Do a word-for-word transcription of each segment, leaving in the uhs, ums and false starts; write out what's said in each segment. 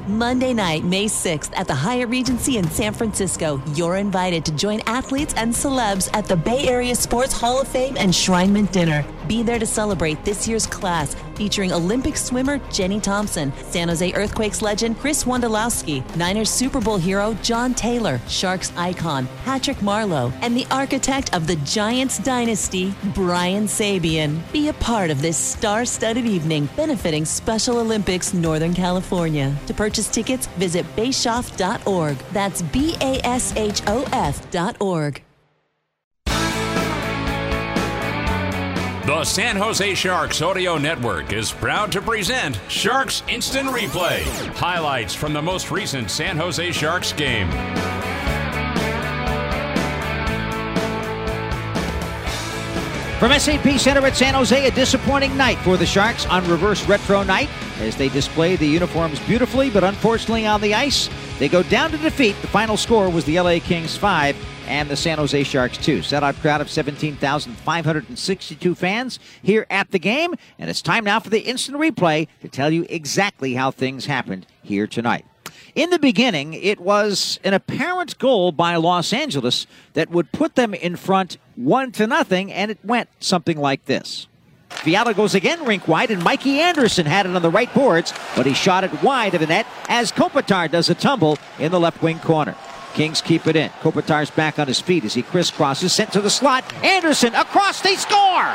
Monday night, May sixth at the Hyatt Regency in San Francisco. You're invited to join athletes and celebs at the Bay Area Sports Hall of Fame Enshrinement Dinner. Be there to celebrate this year's class, featuring Olympic swimmer Jenny Thompson, San Jose Earthquakes legend Chris Wondolowski, Niners Super Bowl hero John Taylor, Sharks icon Patrick Marleau, and the architect of the Giants dynasty, Brian Sabian. Be a part of this star-studded evening benefiting Special Olympics Northern California. To purchase tickets, visit bashoff dot org. That's B A S H O F dot org. The San Jose Sharks Audio Network is proud to present Sharks Instant Replay. Highlights from the most recent San Jose Sharks game. From S A P Center at San Jose, a disappointing night for the Sharks on Reverse Retro Night as they display the uniforms beautifully, but unfortunately on the ice, they go down to defeat. The final score was the L A Kings five and the San Jose Sharks two. Sellout crowd of seventeen thousand five hundred sixty-two fans here at the game, and it's time now for the instant replay to tell you exactly how things happened here tonight. In the beginning, it was an apparent goal by Los Angeles that would put them in front one to nothing, and it went something like this. Fiala goes again rink wide, and Mikey Anderson had it on the right boards, but he shot it wide of the net as Kopitar does a tumble in the left wing corner. Kings keep it in. Kopitar's back on his feet as he crisscrosses, sent to the slot. Anderson across, they score!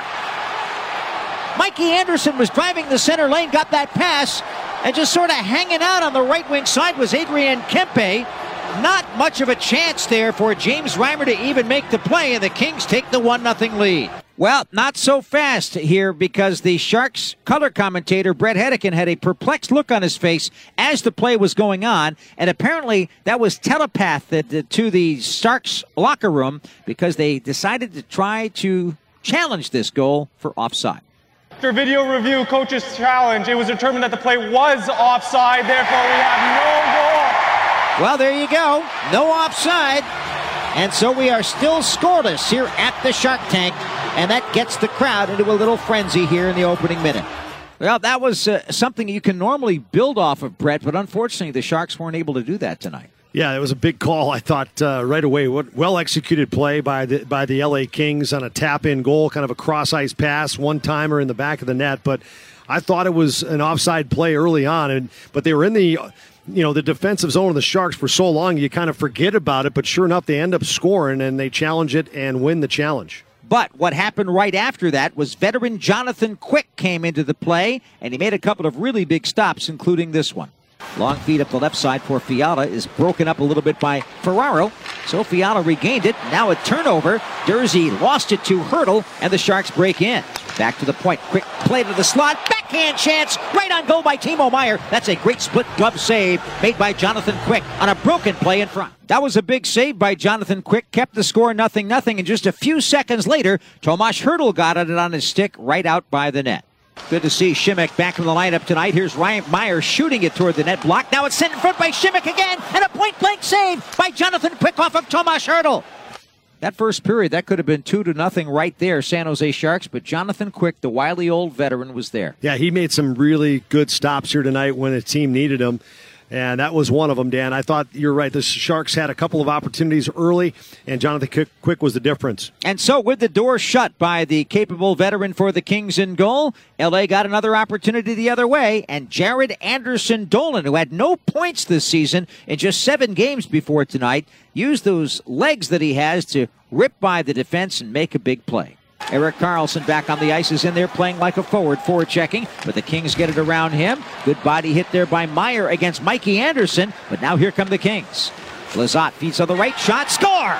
Mikey Anderson was driving the center lane, got that pass, and just sort of hanging out on the right wing side was Adrian Kempe. Not much of a chance there for James Reimer to even make the play, and the Kings take the one nothing lead. Well, not so fast here, because the Sharks color commentator, Brett Hedican, had a perplexed look on his face as the play was going on, and apparently that was telepathed to the Sharks locker room because they decided to try to challenge this goal for offside. After video review, coach's challenge, it was determined that the play was offside, therefore we have no goal. Well, there you go. No offside. And so we are still scoreless here at the Shark Tank, and that gets the crowd into a little frenzy here in the opening minute. Well, that was uh, something you can normally build off of, Brett, but unfortunately the Sharks weren't able to do that tonight. Yeah, it was a big call, I thought, uh, right away. What well-executed play by the by the L A Kings on a tap-in goal, kind of a cross-ice pass, one-timer in the back of the net. But I thought it was an offside play early on, and but they were in the, you know, the defensive zone of the Sharks for so long, you kind of forget about it. But sure enough, they end up scoring, and they challenge it and win the challenge. But what happened right after that was veteran Jonathan Quick came into the play, and he made a couple of really big stops, including this one. Long feed up the left side for Fiala is broken up a little bit by Ferraro. So Fiala regained it. Now a turnover. Durzi lost it to Hurdle, and the Sharks break in. Back to the point. Quick play to the slot. Backhand chance. Right on goal by Timo Meier. That's a great split glove save made by Jonathan Quick on a broken play in front. That was a big save by Jonathan Quick. Kept the score nothing nothing. And just a few seconds later, Tomas Hurdle got it on his stick right out by the net. Good to see Šimek back in the lineup tonight. Here's Ryan Meier shooting it toward the net block. Now it's sent in front by Šimek again, and a point-blank save by Jonathan Quick off of Tomas Hurdle. That first period, that could have been two to nothing right there, San Jose Sharks, but Jonathan Quick, the wily old veteran, was there. Yeah, he made some really good stops here tonight when the team needed him. And that was one of them, Dan. I thought you're right. The Sharks had a couple of opportunities early, and Jonathan Quick was the difference. And so with the door shut by the capable veteran for the Kings in goal, L A got another opportunity the other way, and Jared Anderson Dolan, who had no points this season in just seven games before tonight, used those legs that he has to rip by the defense and make a big play. Erik Karlsson back on the ice is in there playing like a forward, forward checking, but the Kings get it around him. Good body hit there by Meier against Mikey Anderson, but now here come the Kings. Lizotte feeds on the right shot, score!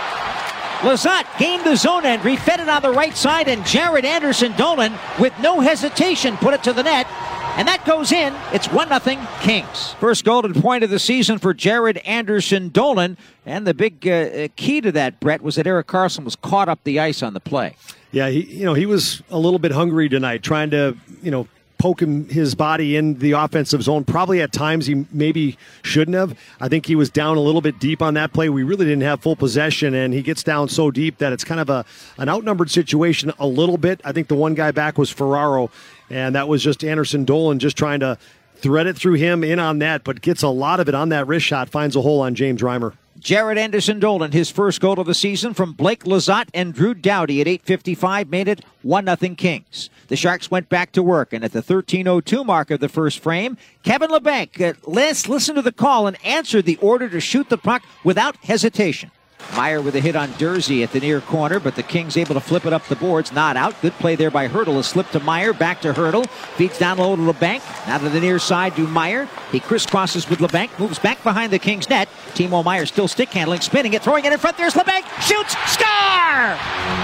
Lizotte gained the zone entry, fed it on the right side, and Jared Anderson Dolan, with no hesitation, put it to the net. And that goes in. It's one nothing Kings. First golden point of the season for Jared Anderson Dolan. And the big uh, key to that, Brett, was that Erik Karlsson was caught up the ice on the play. Yeah, he, you know, he was a little bit hungry tonight, trying to, you know, poke him, his body in the offensive zone. Probably at times he maybe shouldn't have. I think he was down a little bit deep on that play. We really didn't have full possession, and he gets down so deep that it's kind of a an outnumbered situation a little bit. I think the one guy back was Ferraro, and that was just Anderson Dolan just trying to thread it through him in on net, but gets a lot of it on that wrist shot, finds a hole on James Reimer. Jared Anderson-Dolan, his first goal of the season from Blake Lizotte and Drew Doughty at eight fifty-five, made it one nothing Kings. The Sharks went back to work, and at the thirteen oh two mark of the first frame, Kevin Labanc uh, listened to the call and answered the order to shoot the puck without hesitation. Meyer with a hit on Dursey at the near corner, but the Kings able to flip it up the boards. Not out. Good play there by Hurdle. A slip to Meyer. Back to Hurdle. Feeds down low to Labanc. Now to the near side to Meyer. He crisscrosses with Labanc. Moves back behind the Kings net. Timo Meyer still stick handling, spinning it, throwing it in front. There's Labanc. Shoots. Score!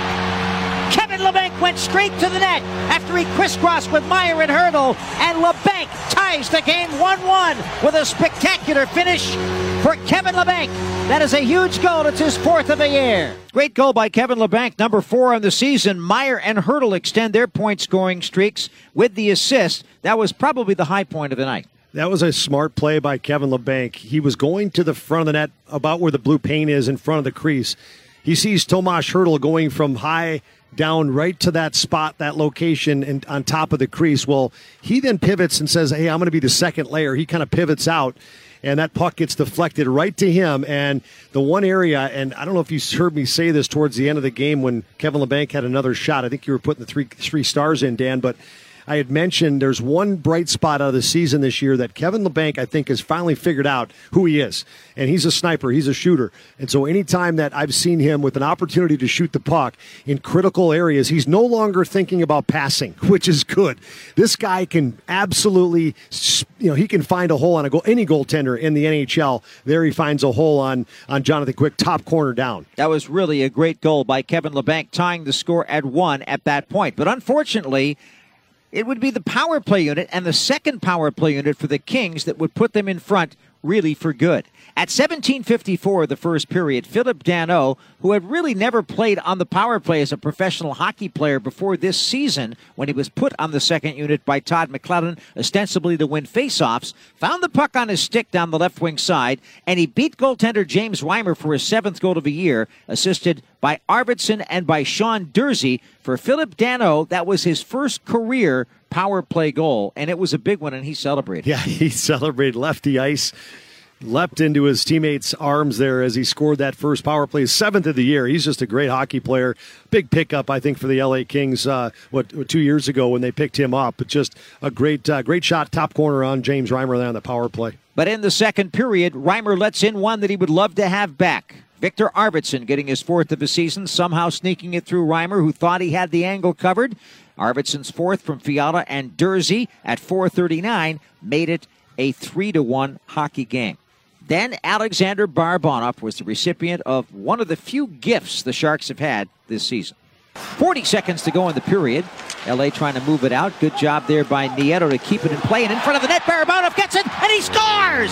Kevin Labanc went straight to the net after he crisscrossed with Meyer and Hurdle, and Labanc ties the game one one with a spectacular finish for Kevin Labanc. That is a huge goal. It's his fourth of the year. Great goal by Kevin Labanc, number four on the season. Meyer and Hurdle extend their point-scoring streaks with the assist. That was probably the high point of the night. That was a smart play by Kevin Labanc. He was going to the front of the net, about where the blue paint is in front of the crease. He sees Tomas Hurdle going from high down right to that spot, that location, and on top of the crease. Well, he then pivots and says, hey, I'm going to be the second layer. He kind of pivots out, and that puck gets deflected right to him. And the one area, and I don't know if you heard me say this towards the end of the game when Kevin Labanc had another shot. I think you were putting the three three stars in, Dan, but I had mentioned there's one bright spot out of the season this year that Kevin Labanc, I think, has finally figured out who he is. And he's a sniper. He's a shooter. And so anytime that I've seen him with an opportunity to shoot the puck in critical areas, he's no longer thinking about passing, which is good. This guy can absolutely, you know, he can find a hole on a goal, any goaltender in the N H L. There he finds a hole on, on Jonathan Quick, top corner down. That was really a great goal by Kevin Labanc, tying the score at one at that point. But unfortunately, it would be the power play unit and the second power play unit for the Kings that would put them in front really for good. At seventeen fifty-four of the first period, Philip Danault, who had really never played on the power play as a professional hockey player before this season, when he was put on the second unit by Todd McLellan, ostensibly to win faceoffs, found the puck on his stick down the left wing side, and he beat goaltender James Reimer for his seventh goal of the year, assisted by Arvidsson and by Sean Dursey. For Philip Danault, that was his first career power play goal, and it was a big one, and he celebrated. Yeah, he celebrated, left the ice, leapt into his teammates' arms there as he scored that first power play, his seventh of the year. He's just a great hockey player. Big pickup, I think, for the L A Kings, uh, what, two years ago when they picked him up. But just a great uh, great shot, top corner on James Reimer there on the power play. But in the second period, Reimer lets in one that he would love to have back. Victor Arvidsson getting his fourth of the season, somehow sneaking it through Reimer, who thought he had the angle covered. Arvidsson's fourth from Fiala and Dursey at four thirty-nine made it a three to one hockey game. Then Alexander Barabanov was the recipient of one of the few gifts the Sharks have had this season. forty seconds to go in the period. L A trying to move it out. Good job there by Nieto to keep it in play. And in front of the net, Barabanov gets it, and he scores!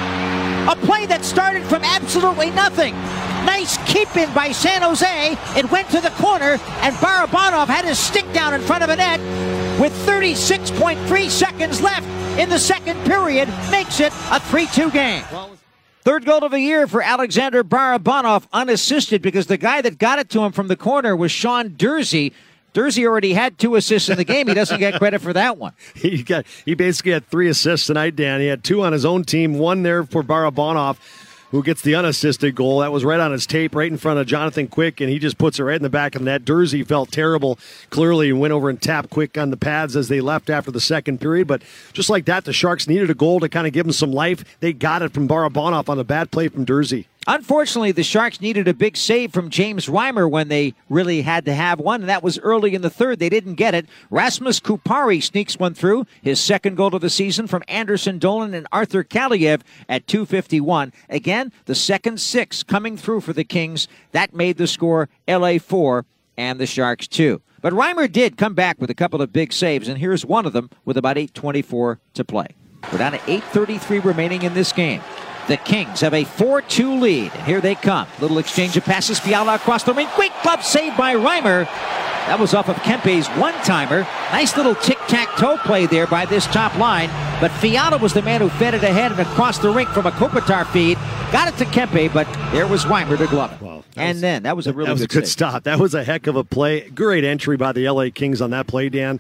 A play that started from absolutely nothing. Nice keep-in by San Jose. It went to the corner, and Barabanov had his stick down in front of a net with thirty-six point three seconds left in the second period. Makes it a three two game. Third goal of the year for Alexander Barabanov, unassisted, because the guy that got it to him from the corner was Sean Dursey. Dursey already had two assists in the game. He doesn't get credit for that one. He got he basically had three assists tonight, Dan. He had two on his own team, one there for Barabanov, who gets the unassisted goal. That was right on his tape, right in front of Jonathan Quick, and he just puts it right in the back of the net. Dursey felt terrible, clearly, and went over and tapped Quick on the pads as they left after the second period. But just like that, the Sharks needed a goal to kind of give them some life. They got it from Barabanov on a bad play from Dursey. Unfortunately, the Sharks needed a big save from James Reimer when they really had to have one, and that was early in the third. They didn't get it. Rasmus Kupari sneaks one through, his second goal of the season from Anderson Dolan and Arthur Kaliev at two fifty-one. Again, the second six coming through for the Kings. That made the score L A four and the Sharks two. But Reimer did come back with a couple of big saves, and here's one of them with about eight twenty-four to play. We're down to eight thirty-three remaining in this game. The Kings have a four two lead, and here they come. Little exchange of passes, Fiala across the ring. Quick glove save by Reimer. That was off of Kempe's one-timer. Nice little tic-tac-toe play there by this top line. But Fiala was the man who fed it ahead and across the rink from a Kopitar feed. Got it to Kempe, but there was Reimer to glove it. Wow, and was, then that was a really that was good, a good save. stop. That was a heck of a play. Great entry by the L A Kings on that play, Dan.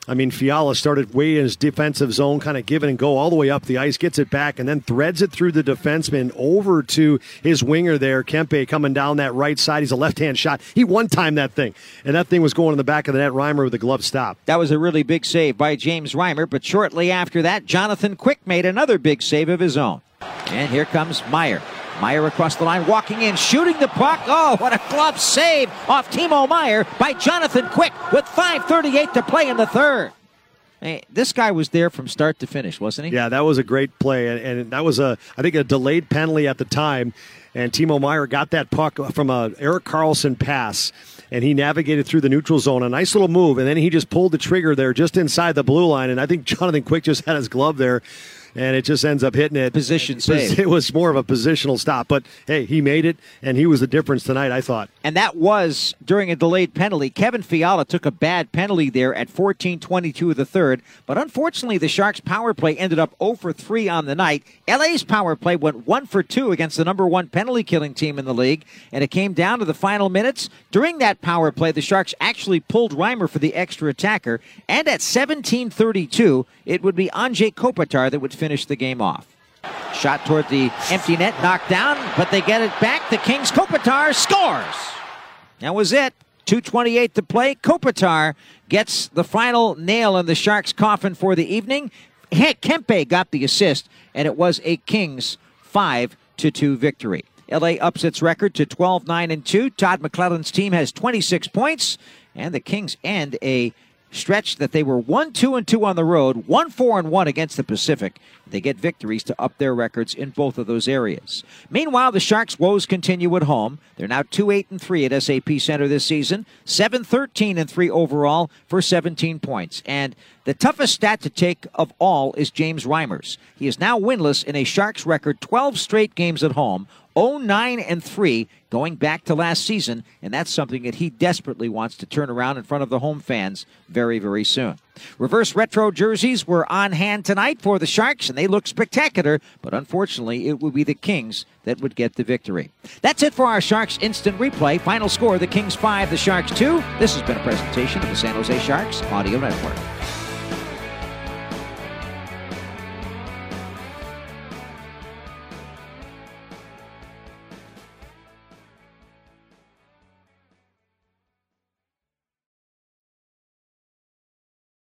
I mean, Fiala started way in his defensive zone, kind of give it and go all the way up the ice, gets it back, and then threads it through the defenseman over to his winger there, Kempe, coming down that right side. He's a left-hand shot. He one-timed that thing, and that thing was going in the back of the net. Reimer with a glove stop. That was a really big save by James Reimer, but shortly after that, Jonathan Quick made another big save of his own. And here comes Meyer. Meyer across the line, walking in, shooting the puck. Oh, what a glove save off Timo Meyer by Jonathan Quick with five thirty-eight to play in the third. Hey, this guy was there from start to finish, wasn't he? Yeah, that was a great play, and, and that was, a, I think, a delayed penalty at the time, and Timo Meyer got that puck from a Erik Karlsson pass, and he navigated through the neutral zone, a nice little move, and then he just pulled the trigger there just inside the blue line, and I think Jonathan Quick just had his glove there, and it just ends up hitting it. Position save. It was more of a positional stop. But, hey, he made it, and he was the difference tonight, I thought. And that was during a delayed penalty. Kevin Fiala took a bad penalty there at fourteen twenty-two of the third. But unfortunately, the Sharks' power play ended up zero for three on the night. L A's power play went one for two against the number one penalty-killing team in the league. And it came down to the final minutes. During that power play, the Sharks actually pulled Reimer for the extra attacker. And at seventeen thirty-two, it would be Anze Kopitar that would finish the game off. Shot toward the empty net, knocked down, but they get it back. The Kings, Kopitar scores. That was it. two twenty-eight to play. Kopitar gets the final nail in the Sharks' coffin for the evening. Kempe got the assist, and it was a Kings five to two victory. L A ups its record to twelve nine and two. Todd McClellan's team has twenty-six points, and the Kings end a stretch that they were one two and two on the road, one four and one against the Pacific. They get victories to up their records in both of those areas. Meanwhile, the Sharks' woes continue at home. They're now two eight and three at S A P Center this season, seven thirteen and three overall for seventeen points. And the toughest stat to take of all is James Reimer's. He is now winless in a Sharks record twelve straight games at home, oh nine and three going back to last season, and that's something that he desperately wants to turn around in front of the home fans very, very soon. Reverse retro jerseys were on hand tonight for the Sharks, and they look spectacular, but unfortunately it will be the Kings that would get the victory. That's it for our Sharks Instant Replay. Final score, the Kings five, the Sharks two. This has been a presentation of the San Jose Sharks Audio Network.